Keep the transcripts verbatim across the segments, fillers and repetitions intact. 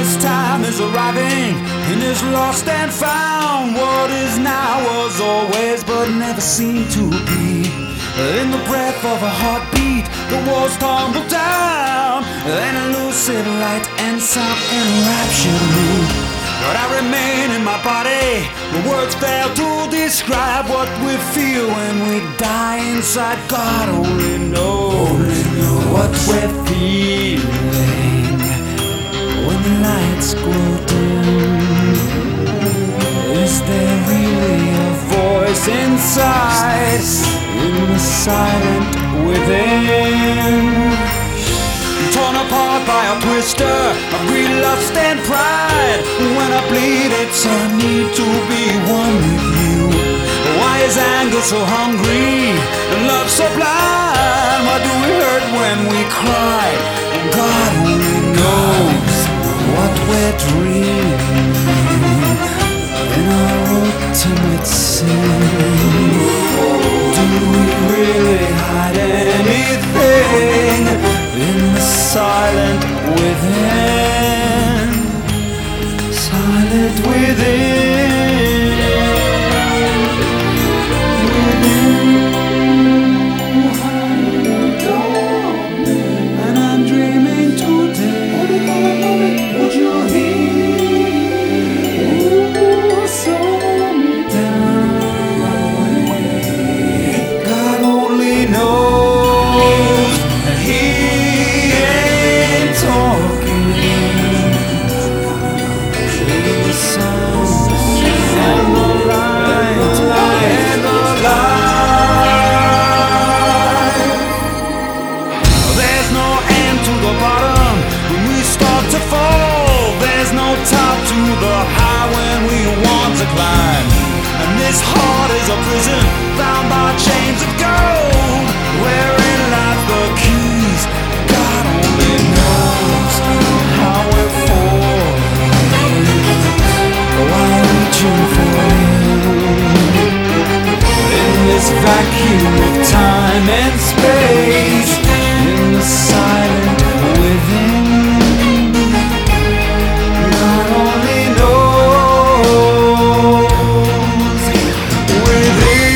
This time is arriving and is lost and found. What is now was always but never seemed to be. In the breath of a heartbeat, the walls tumble down. An elusive light and sound enraptured me. But I remain in my body. The words fail to describe what we feel when we die inside. God only knows, only knows what we're feeling when the lights go dim. Is there really a voice inside, in the silent within? Torn apart by a twister of greed, lust and pride. When I bleed, it's a need to be one with you. Why is anger so hungry and love so blind? Why do we hurt when we cry? And God only knows what we're dreaming in our ultimate sin. Do we really hide anything in the silent within? Silent within. And I'm dreaming today. Would you hear? Ooh, slow me down. God only knows that He ain't talking. The sound and the light and the light. There's no end to the bottom when we start to fall. There's no top to the high when we want to climb. And this heart is a prison bound by chains of gold, wherein lies the keys. God only knows how we're falling, while reaching for Him. In this vacuum of time and space, in the silent within, God only knows within.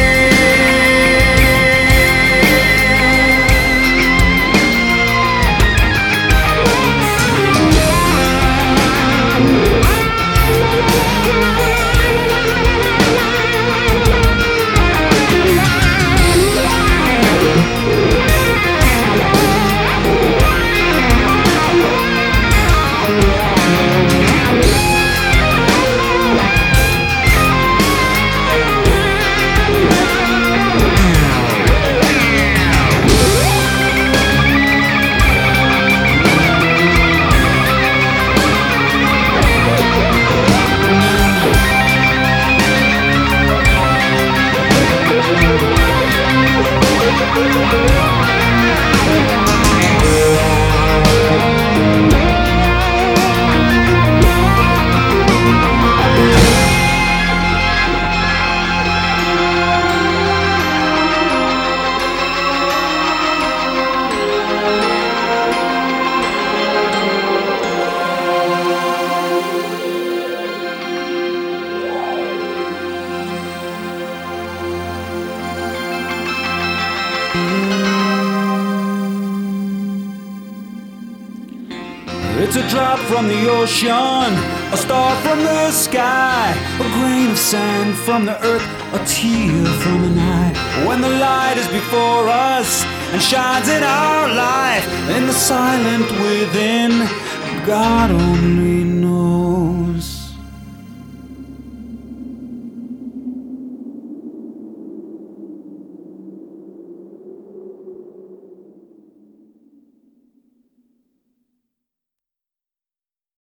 It's a drop from the ocean, a star from the sky, a grain of sand from the earth, a tear from an eye. When the light is before us and shines in our life, in the silent within, God only